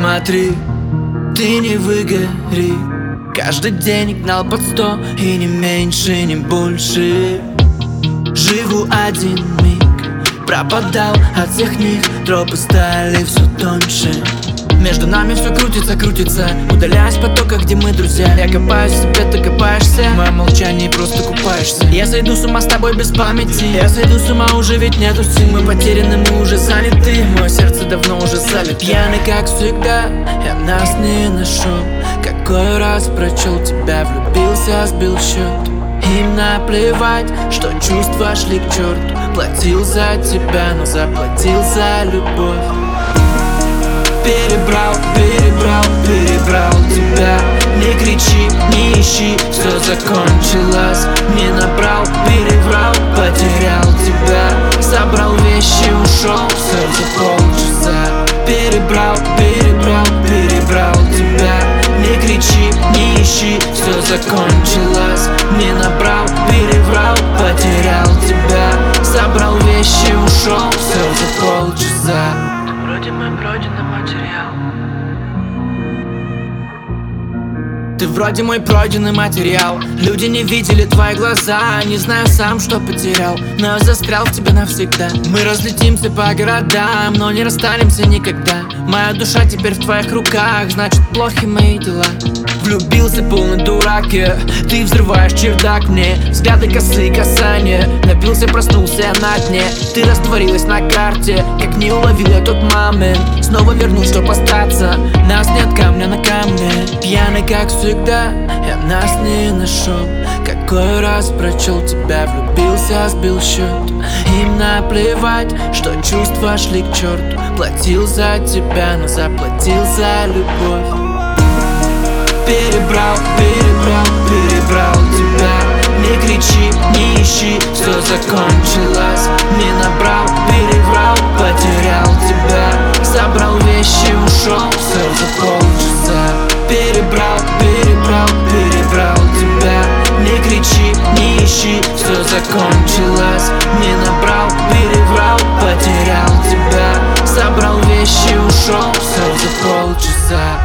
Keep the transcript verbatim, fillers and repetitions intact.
Смотри, ты не выгори. Каждый день гнал под сто, и не меньше, не больше. Живу один миг, пропадал от всех них. Тропы стали все тоньше. Между нами все крутится, крутится, удаляясь в потоках, где мы друзья. Я копаюсь в себе, ты копаешься, в моем молчании просто купаешься. Я сойду с ума с тобой без памяти. Я сойду с ума, уже ведь нету сил. Мы потеряны, мы уже заняты. Мое сердце давно уже залито. Пьяный, как всегда, я нас не нашел. Какой раз прочел тебя, влюбился, сбил счет. Им наплевать, что чувства шли к черту. Платил за тебя, но заплатил за любовь. Перебрал, перебрал, перебрал тебя. Не кричи, не ищи, все закончилось. Не набрал, переврал, потерял тебя. Собрал вещи, ушел, все за полчаса. Перебрал, перебрал, перебрал тебя. Не кричи, не ищи, все закончилось. Не набрал, переврал, потерял тебя. Собрал вещи, ушел, все за полчаса. Вроде мой пройденный материал. Ты вроде мой пройденный материал. Люди не видели твои глаза. Не знаю сам, что потерял, но я застрял в тебе навсегда. Мы разлетимся по городам, но не расстанемся никогда. Моя душа теперь в твоих руках, значит плохи мои дела. Влюбился полный дурак, yeah. Ты взрываешь чердак мне. Взгляды, косые касания. Напился, проснулся на дне. Ты растворилась на карте, как не уловил я тот момент. Снова вернусь, чтоб остаться. Нас нет камня на камне. Пьяный, как всегда, я нас не нашел. Какой раз прочел тебя, влюбился, сбил счет. Им наплевать, что чувства шли к черту. Платил за тебя, но заплатил за любовь. Перебрал, перебрал, перебрал тебя. Не кричи, не ищи, все закончилось. Не набрал, переврал, потерял тебя. Собрал вещи, ушел, все за полчаса. Перебрал, перебрал, перебрал тебя. Не кричи, не ищи, все закончилось. Не набрал, переврал, потерял тебя. Собрал вещи, ушел, все за полчаса.